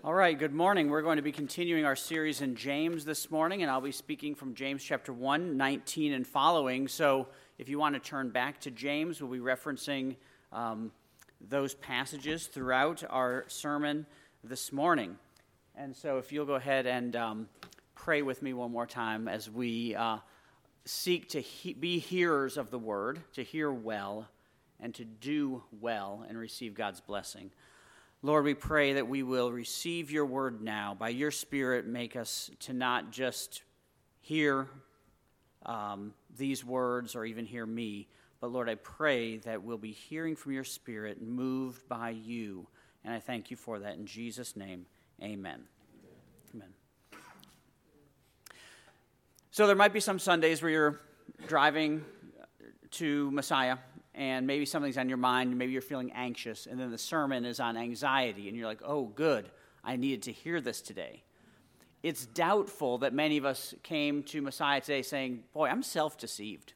All right, good morning. We're going to be continuing our series in James this morning, and I'll be speaking from James chapter 1, 19 and following. So if you want to turn back to James, we'll be referencing those passages throughout our sermon this morning. And so if you'll go ahead and pray with me one more time as we seek to be hearers of the word, to hear well, and to do well and receive God's blessing. Lord, we pray that we will receive your word now. By your Spirit, make us to not just hear these words or even hear me, but Lord, I pray that we'll be hearing from your Spirit, moved by you. And I thank you for that. In Jesus' name, amen. Amen. So there might be some Sundays where you're driving to Messiah, and maybe something's on your mind, maybe you're feeling anxious, and then the sermon is on anxiety, and you're like, oh, good, I needed to hear this today. It's doubtful that many of us came to Messiah today saying, boy, I'm self-deceived.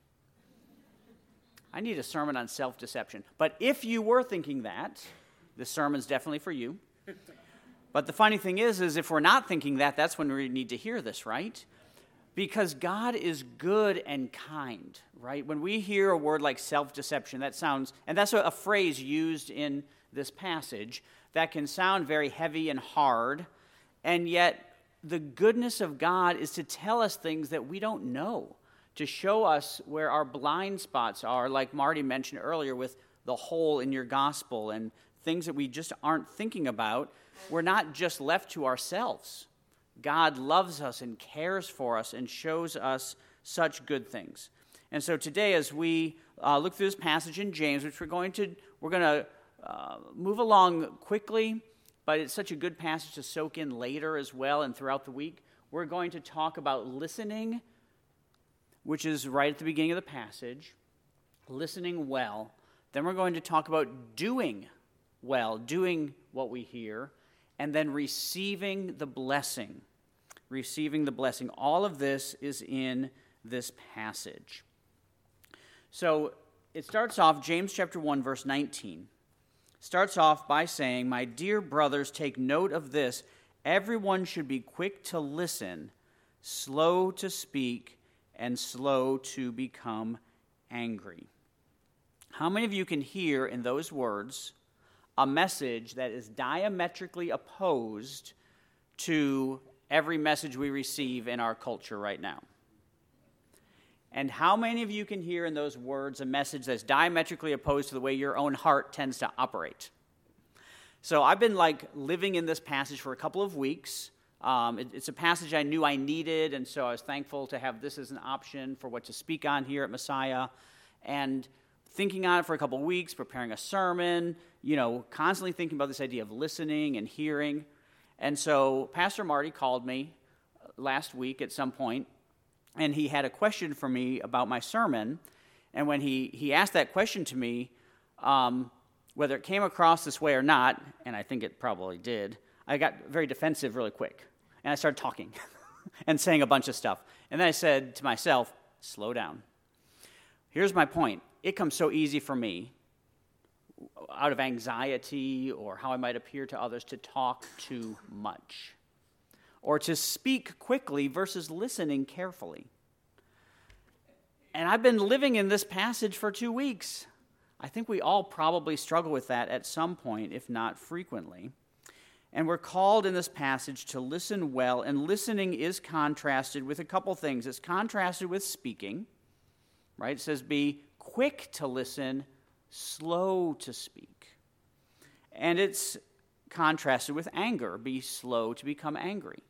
I need a sermon on self-deception. But if you were thinking that, this sermon's definitely for you. But the funny thing is if we're not thinking that, that's when we need to hear this, right? Because God is good and kind, right? When we hear a word like self-deception, that sounds, and that's a phrase used in this passage, that can sound very heavy and hard, and yet the goodness of God is to tell us things that we don't know, to show us where our blind spots are, like Marty mentioned earlier with the hole in your gospel and things that we just aren't thinking about. We're not just left to ourselves. God loves us and cares for us and shows us such good things. And so today, as we look through this passage in James, which we're going to move along quickly, but it's such a good passage to soak in later as well and throughout the week. We're going to talk about listening, which is right at the beginning of the passage, listening well. Then we're going to talk about doing well, doing what we hear, and then receiving the blessing. Receiving the blessing. All of this is in this passage. So it starts off, James chapter 1, verse 19. Starts off by saying, "My dear brothers, take note of this. Everyone should be quick to listen, slow to speak, and slow to become angry." How many of you can hear in those words a message that is diametrically opposed to every message we receive in our culture right now? And how many of you can hear in those words a message that's diametrically opposed to the way your own heart tends to operate? So I've been living in this passage for a couple of weeks. It's a passage I knew I needed, and so I was thankful to have this as an option for what to speak on here at Messiah. And thinking on it for a couple of weeks, preparing a sermon, constantly thinking about this idea of listening and hearing. And so Pastor Marty called me last week at some point, and he had a question for me about my sermon. And when he asked that question to me, whether it came across this way or not, and I think it probably did, I got very defensive really quick. And I started talking and saying a bunch of stuff. And then I said to myself, slow down. Here's my point. It comes so easy for me, out of anxiety or how I might appear to others, to talk too much or to speak quickly versus listening carefully. And I've been living in this passage for 2 weeks. I think we all probably struggle with that at some point, if not frequently. And we're called in this passage to listen well, and listening is contrasted with a couple things. It's contrasted with speaking, right? It says be quick to listen, slow to speak. And it's contrasted with anger, be slow to become angry.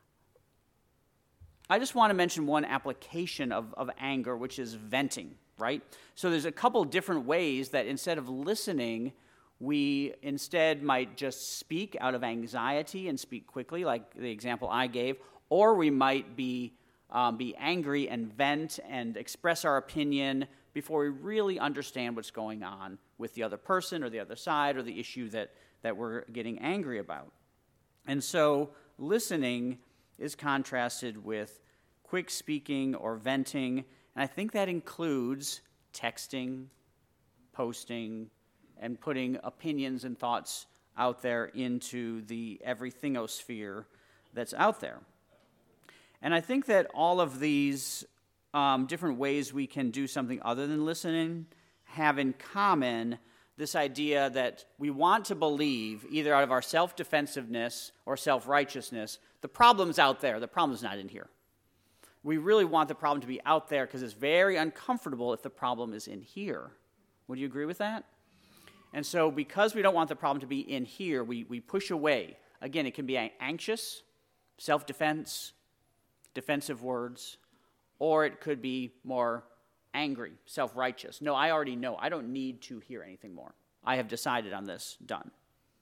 I just want to mention one application of anger, which is venting, right? So there's a couple different ways that instead of listening, we instead might just speak out of anxiety and speak quickly, like the example I gave, or we might be angry and vent and express our opinion before we really understand what's going on with the other person or the other side or the issue that we're getting angry about. And so listening is contrasted with quick speaking or venting, and I think that includes texting, posting, and putting opinions and thoughts out there into the everythingosphere that's out there. And I think that all of these different ways we can do something other than listening have in common this idea that we want to believe, either out of our self-defensiveness or self-righteousness, the problem's out there, the problem's not in here. We really want the problem to be out there because it's very uncomfortable if the problem is in here. Would you agree with that? And so because we don't want the problem to be in here, we push away. Again, it can be anxious, self-defense, defensive words, or it could be more angry, self-righteous. No, I already know. I don't need to hear anything more. I have decided on this. Done.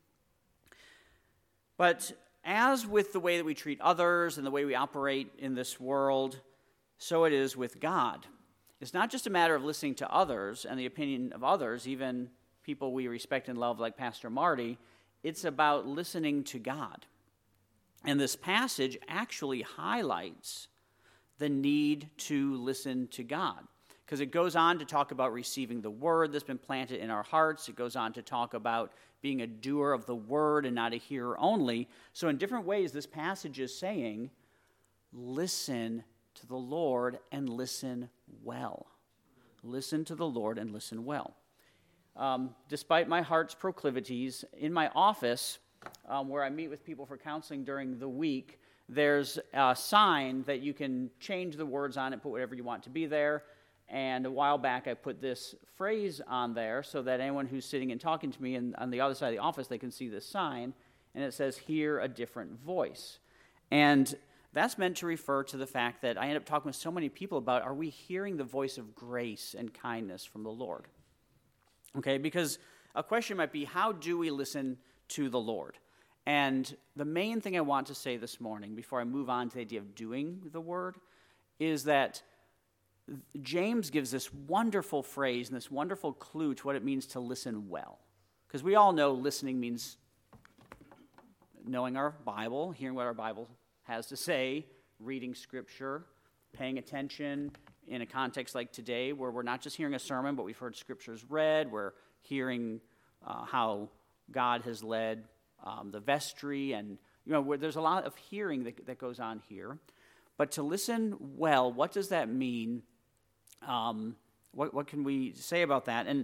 But as with the way that we treat others and the way we operate in this world, so it is with God. It's not just a matter of listening to others and the opinion of others, even people we respect and love like Pastor Marty. It's about listening to God. And this passage actually highlights the need to listen to God, because it goes on to talk about receiving the word that's been planted in our hearts. It goes on to talk about being a doer of the word and not a hearer only. So in different ways, this passage is saying, listen to the Lord and listen well. Listen to the Lord and listen well. Despite my heart's proclivities, in my office, where I meet with people for counseling during the week, there's a sign that you can change the words on it, put whatever you want to be there. And a while back, I put this phrase on there so that anyone who's sitting and talking to me and on the other side of the office, they can see this sign. And it says, hear a different voice. And that's meant to refer to the fact that I end up talking with so many people about, are we hearing the voice of grace and kindness from the Lord? Okay, because a question might be, how do we listen to the Lord? And the main thing I want to say this morning, before I move on to the idea of doing the word, is that James gives this wonderful phrase and this wonderful clue to what it means to listen well. Because we all know listening means knowing our Bible, hearing what our Bible has to say, reading Scripture, paying attention in a context like today where we're not just hearing a sermon, but we've heard Scriptures read, we're hearing how God has led the vestry, and where there's a lot of hearing that goes on here. But to listen well, what does that mean? What can we say about that? And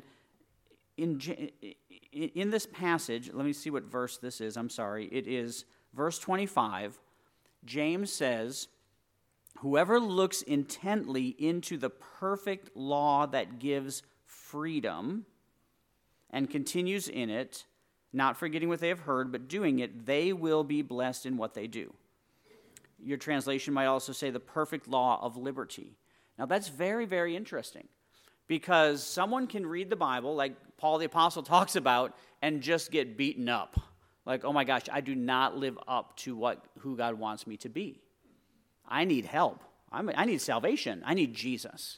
in this passage, let me see what verse this is. I'm sorry. It is verse 25. James says, whoever looks intently into the perfect law that gives freedom and continues in it, not forgetting what they have heard, but doing it, they will be blessed in what they do. Your translation might also say the perfect law of liberty. Now that's very, very interesting, because someone can read the Bible, like Paul the Apostle talks about, and just get beaten up. Like, oh my gosh, I do not live up to who God wants me to be. I need help. I need salvation. I need Jesus.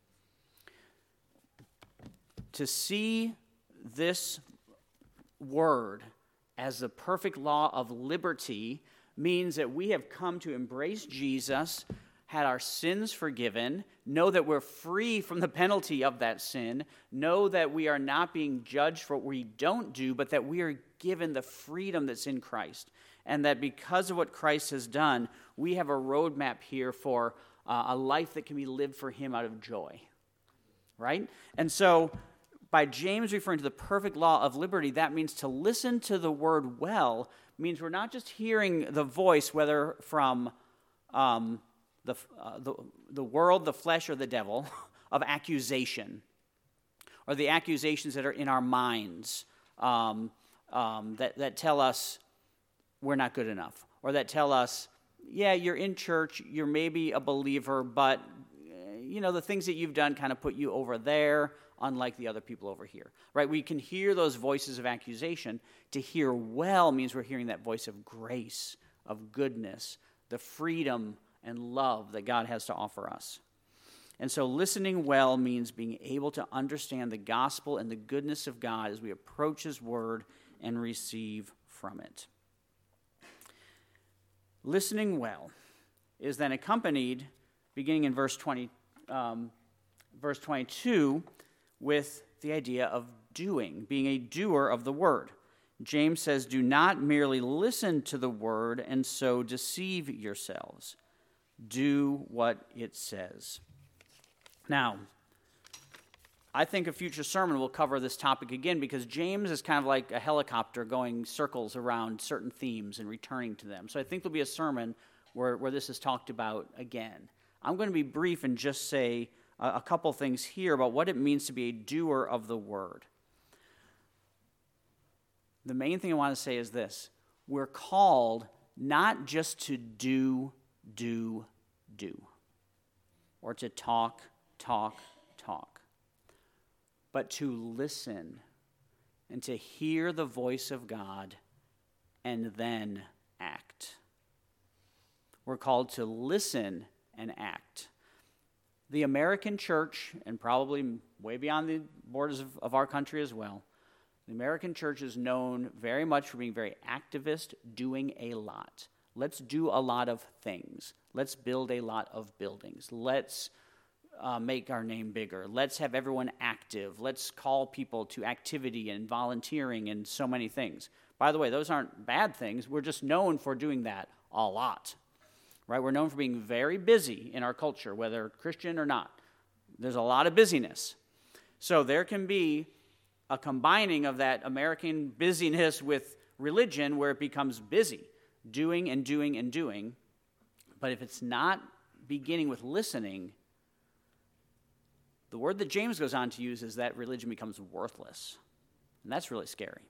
To see this word as the perfect law of liberty means that we have come to embrace Jesus, had our sins forgiven, know that we're free from the penalty of that sin, know that we are not being judged for what we don't do, but that we are given the freedom that's in Christ. And that because of what Christ has done, we have a roadmap here for a life that can be lived for Him out of joy. Right? And so, by James referring to the perfect law of liberty, that means to listen to the word well means we're not just hearing the voice, whether from the world, the flesh, or the devil, of accusation, or the accusations that are in our minds that tell us we're not good enough, or that tell us, yeah, you're in church, you're maybe a believer, but the things that you've done kind of put you over there, unlike the other people over here, right? We can hear those voices of accusation. To hear well means we're hearing that voice of grace, of goodness, the freedom and love that God has to offer us. And so listening well means being able to understand the gospel and the goodness of God as we approach His word and receive from it. Listening well is then accompanied, beginning in verse 22, with the idea of doing, being a doer of the word. James says, do not merely listen to the word and so deceive yourselves. Do what it says. Now, I think a future sermon will cover this topic again because James is kind of like a helicopter going circles around certain themes and returning to them. So I think there'll be a sermon where this is talked about again. I'm going to be brief and just say a couple things here about what it means to be a doer of the word. The main thing I want to say is this. We're called not just to do, or to talk, but to listen and to hear the voice of God and then act. We're called to listen and act. The American church, and probably way beyond the borders of our country as well, the American church is known very much for being very activist, doing a lot. Let's do a lot of things. Let's build a lot of buildings. Let's make our name bigger. Let's have everyone active. Let's call people to activity and volunteering and so many things. By the way, those aren't bad things. We're just known for doing that a lot. Right? We're known for being very busy in our culture, whether Christian or not. There's a lot of busyness. So there can be a combining of that American busyness with religion where it becomes busy, doing and doing and doing. But if it's not beginning with listening, the word that James goes on to use is that religion becomes worthless. And that's really scary.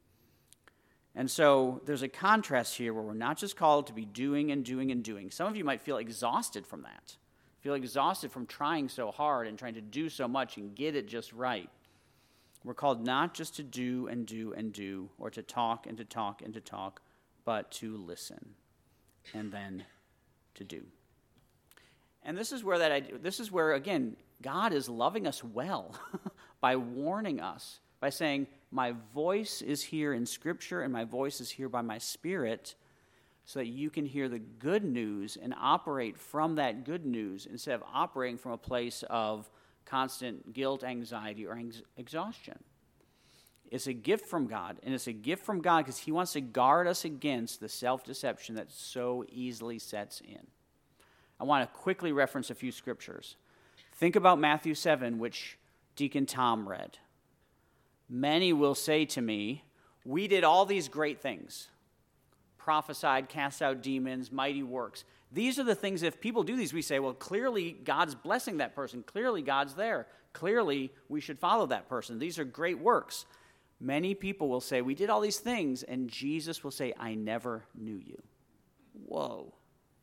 And so there's a contrast here where we're not just called to be doing and doing and doing. Some of you might feel exhausted from that. Feel exhausted from trying so hard and trying to do so much and get it just right. We're called not just to do and do and do, or to talk and to talk and to talk, but to listen and then to do. And this is where again, God is loving us well by warning us, by saying, my voice is here in Scripture and my voice is here by my Spirit so that you can hear the good news and operate from that good news instead of operating from a place of constant guilt, anxiety, or exhaustion. It's a gift from God, and it's a gift from God because He wants to guard us against the self-deception that so easily sets in. I want to quickly reference a few scriptures. Think about Matthew 7, which Deacon Tom read. Many will say to me, we did all these great things. Prophesied, cast out demons, mighty works. These are the things, if people do these, we say, well, clearly God's blessing that person. Clearly God's there. Clearly we should follow that person. These are great works. Many people will say, we did all these things, and Jesus will say, I never knew you. Whoa.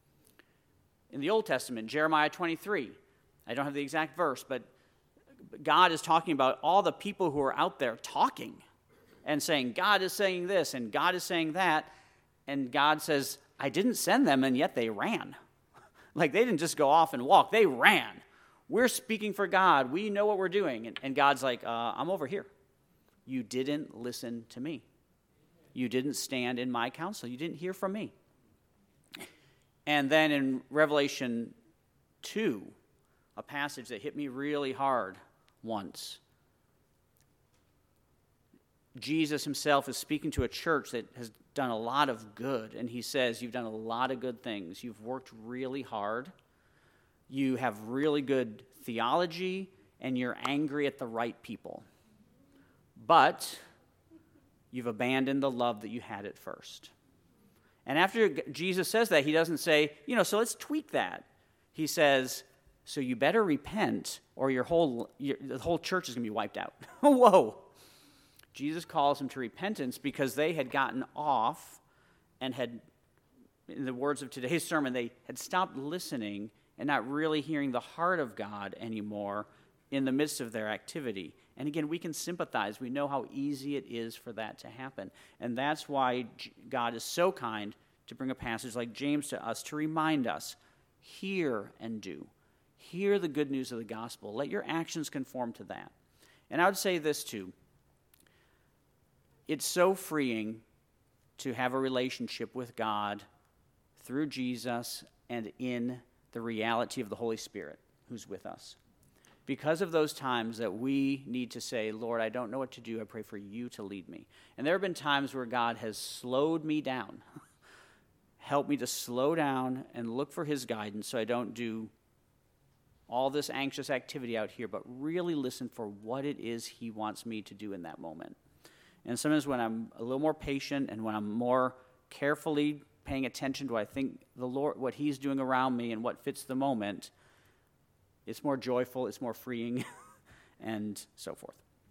In the Old Testament, Jeremiah 23, I don't have the exact verse, but God is talking about all the people who are out there talking and saying, God is saying this and God is saying that. And God says, I didn't send them, and yet they ran. Like they didn't just go off and walk. They ran. We're speaking for God. We know what we're doing. And God's like, I'm over here. You didn't listen to me. You didn't stand in my counsel. You didn't hear from me. And then in Revelation 2, a passage that hit me really hard once. Jesus himself is speaking to a church that has done a lot of good, and he says, you've done a lot of good things. You've worked really hard. You have really good theology, and you're angry at the right people. But you've abandoned the love that you had at first. And after Jesus says that, he doesn't say, so let's tweak that. He says, so you better repent, or the whole church is going to be wiped out. Whoa. Jesus calls them to repentance because they had gotten off and had, in the words of today's sermon, they had stopped listening and not really hearing the heart of God anymore in the midst of their activity. And again, we can sympathize. We know how easy it is for that to happen. And that's why God is so kind to bring a passage like James to us to remind us, hear and do. Hear the good news of the gospel. Let your actions conform to that. And I would say this too. It's so freeing to have a relationship with God through Jesus and in the reality of the Holy Spirit who's with us. because of those times that we need to say, Lord, I don't know what to do. I pray for you to lead me. And there have been times where God has slowed me down. Help me to slow down and look for his guidance so I don't do all this anxious activity out here, but really listen for what it is he wants me to do in that moment. And sometimes when I'm a little more patient and when I'm more carefully paying attention to, I think, the Lord, what he's doing around me and what fits the moment, it's more joyful, it's more freeing, and so forth.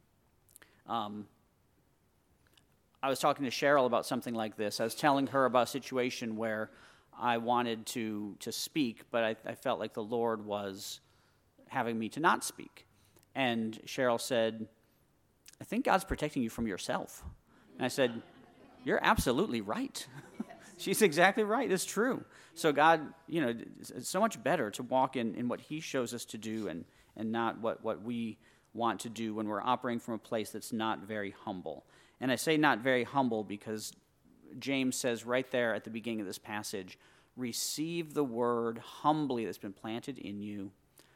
I was talking to Cheryl about something like this. I was telling her about a situation where I wanted to speak, but I felt like the Lord was having me to not speak. And Cheryl said, I think God's protecting you from yourself. And I said, you're absolutely right. She's exactly right. It's true. So God, it's so much better to walk in what he shows us to do and not what we want to do when we're operating from a place that's not very humble. And I say not very humble because James says right there at the beginning of this passage, receive the word humbly that's been planted in you,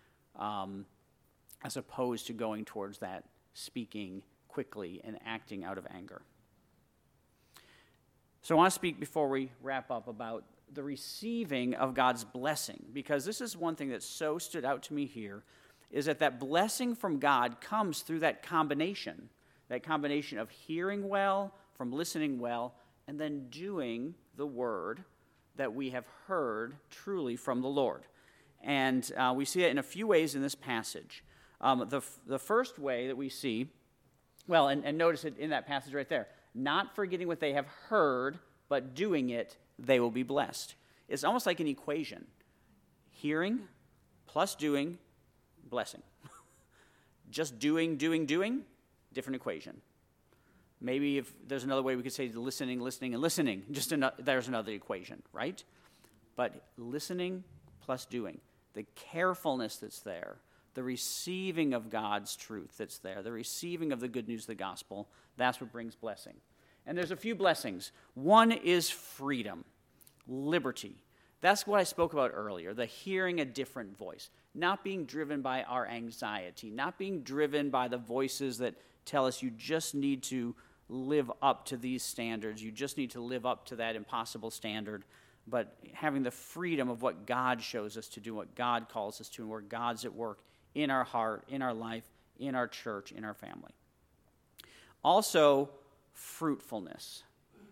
as opposed to going towards that speaking quickly and acting out of anger. So I want to speak before we wrap up about the receiving of God's blessing, because this is one thing that so stood out to me here, is that blessing from God comes through that combination of hearing well, from listening well, and then doing the word that we have heard truly from the Lord. And we see it in a few ways in this passage. The first way that we see, and notice it in that passage right there, not forgetting what they have heard, but doing it, they will be blessed. It's almost like an equation. Hearing plus doing, blessing. Just doing, different equation. Maybe if there's another way we could say listening, and listening. There's another equation, right? But listening plus doing. The carefulness that's there, the receiving of God's truth that's there, the receiving of the good news of the gospel, that's what brings blessing. And there's a few blessings. One is freedom, liberty. That's what I spoke about earlier, the hearing a different voice, not being driven by our anxiety, not being driven by the voices that tell us you just need to live up to these standards, you just need to live up to that impossible standard, but having the freedom of what God shows us to do, what God calls us to, and where God's at work in our heart, in our life, in our church, in our family. Also, fruitfulness.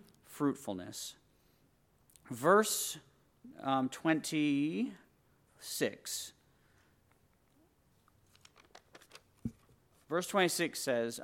Verse 26. Verse 26 says,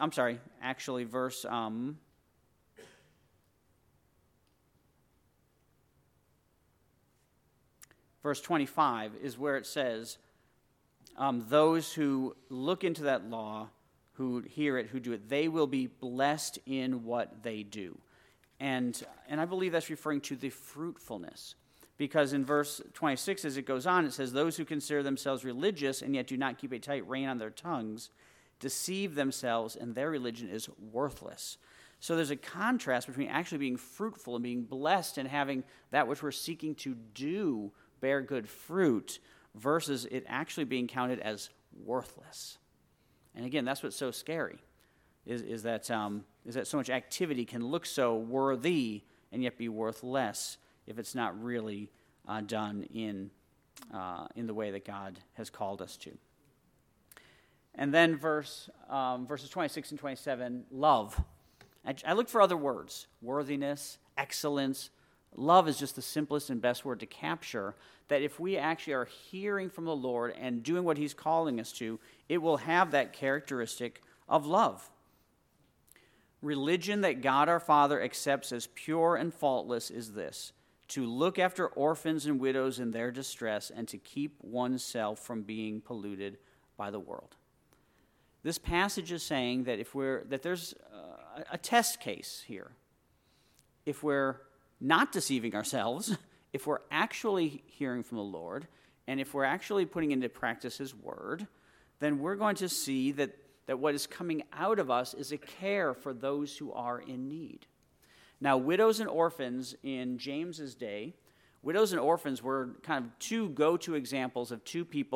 verse 25 is where it says, those who look into that law, who hear it, who do it, they will be blessed in what they do. And I believe that's referring to the fruitfulness. Because in verse 26, as it goes on, it says, those who consider themselves religious and yet do not keep a tight rein on their tongues deceive themselves, and their religion is worthless. So there's a contrast between actually being fruitful and being blessed and having that which we're seeking to do bear good fruit versus it actually being counted as worthless. And again, that's what's so scary, is that so much activity can look so worthy and yet be worthless if it's not really done in the way that God has called us to. And then verses 26 and 27, love. I looked for other words, worthiness, excellence. Love is just the simplest and best word to capture that if we actually are hearing from the Lord and doing what he's calling us to, it will have that characteristic of love. Religion that God our Father accepts as pure and faultless is this: to look after orphans and widows in their distress and to keep oneself from being polluted by the world. This passage is saying that that there's a test case here. If we're not deceiving ourselves, if we're actually hearing from the Lord, and if we're actually putting into practice his word, then we're going to see that what is coming out of us is a care for those who are in need. Now, widows and orphans in James's day, widows and orphans were kind of two go-to examples of two people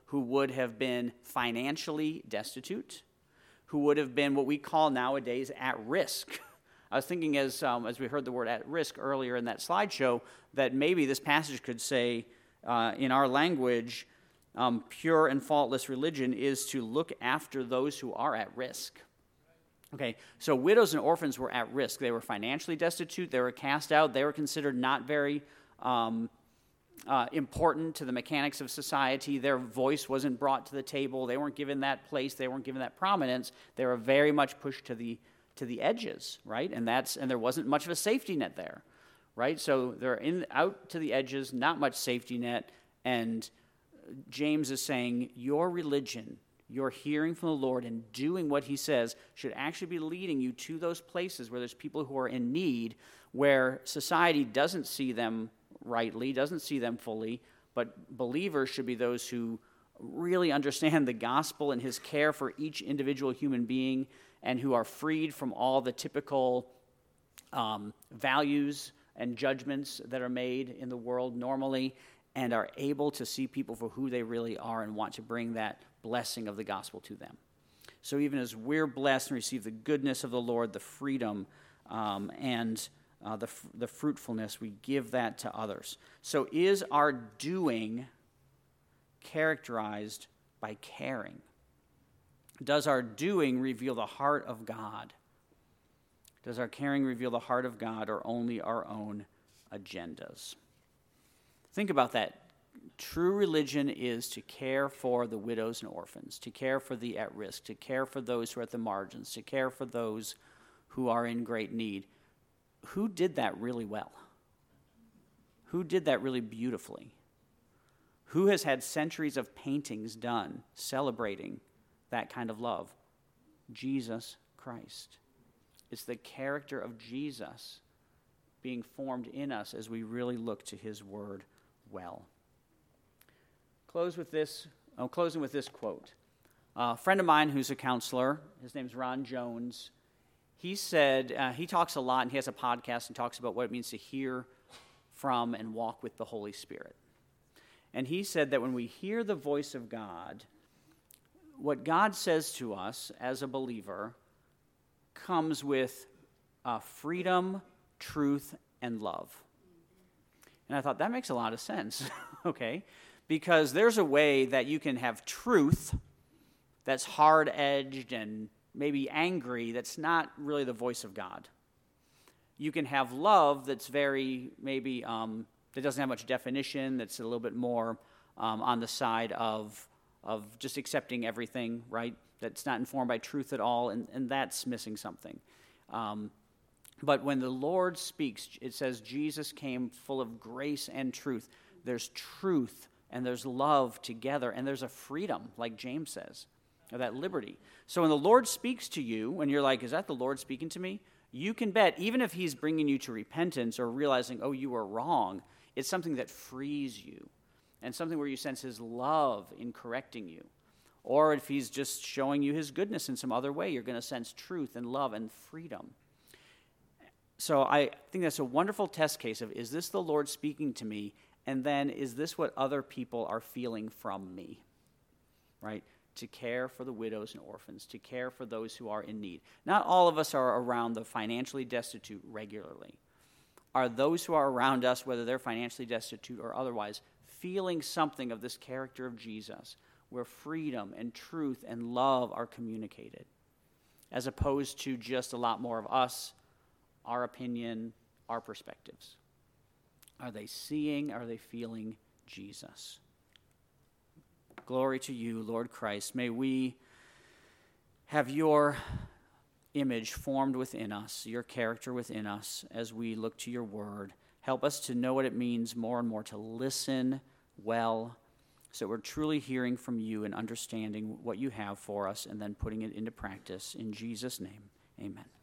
who would have been financially destitute, who would have been what we call nowadays at risk. I was thinking as we heard the word at risk earlier in that slideshow, that maybe this passage could say, in our language, pure and faultless religion is to look after those who are at risk. Okay, so widows and orphans were at risk. They were financially destitute. They were cast out. They were considered not very important to the mechanics of society. Their voice wasn't brought to the table. They weren't given that place. They weren't given that prominence. They were very much pushed to the edges, right? And there wasn't much of a safety net there, right? So they're out to the edges, not much safety net, and James is saying your religion, your hearing from the Lord and doing what he says should actually be leading you to those places where there's people who are in need, where society doesn't see them rightly, doesn't see them fully, but believers should be those who really understand the gospel and his care for each individual human being and who are freed from all the typical values and judgments that are made in the world normally, and are able to see people for who they really are and want to bring that blessing of the gospel to them. So even as we're blessed and receive the goodness of the Lord, the freedom and the fruitfulness, we give that to others. So is our doing characterized by caring? Does our doing reveal the heart of God? Does our caring reveal the heart of God, or only our own agendas? Think about that. True religion is to care for the widows and orphans, to care for the at-risk, to care for those who are at the margins, to care for those who are in great need. Who did that really well? Who did that really beautifully? Who has had centuries of paintings done celebrating that kind of love? Jesus Christ. It's the character of Jesus being formed in us as we really look to his word well. I'm closing with this quote. A friend of mine who's a counselor, his name's Ron Jones, he said, he talks a lot, and he has a podcast and talks about what it means to hear from and walk with the Holy Spirit. And he said that when we hear the voice of God, what God says to us as a believer comes with freedom, truth, and love. And I thought, that makes a lot of sense, okay? Because there's a way that you can have truth that's hard-edged and maybe angry that's not really the voice of God. You can have love that's very, maybe, that doesn't have much definition, that's a little bit more on the side of just accepting everything, right? That's not informed by truth at all, and that's missing something. But when the Lord speaks, it says Jesus came full of grace and truth. There's truth and there's love together, and there's a freedom, like James says, or that liberty. So when the Lord speaks to you, when you're like, is that the Lord speaking to me? You can bet, even if he's bringing you to repentance or realizing, oh, you were wrong, it's something that frees you and something where you sense his love in correcting you. Or if he's just showing you his goodness in some other way, you're going to sense truth and love and freedom. So I think that's a wonderful test case of, is this the Lord speaking to me? And then, is this what other people are feeling from me? Right? To care for the widows and orphans, to care for those who are in need. Not all of us are around the financially destitute regularly. Are those who are around us, whether they're financially destitute or otherwise, feeling something of this character of Jesus, where freedom and truth and love are communicated, as opposed to just a lot more of us, our opinion, our perspectives? Are they seeing, are they feeling Jesus? Glory to you, Lord Christ. May we have your image formed within us, your character within us as we look to your word. Help us to know what it means more and more to listen well, so we're truly hearing from you and understanding what you have for us and then putting it into practice. In Jesus' name, amen.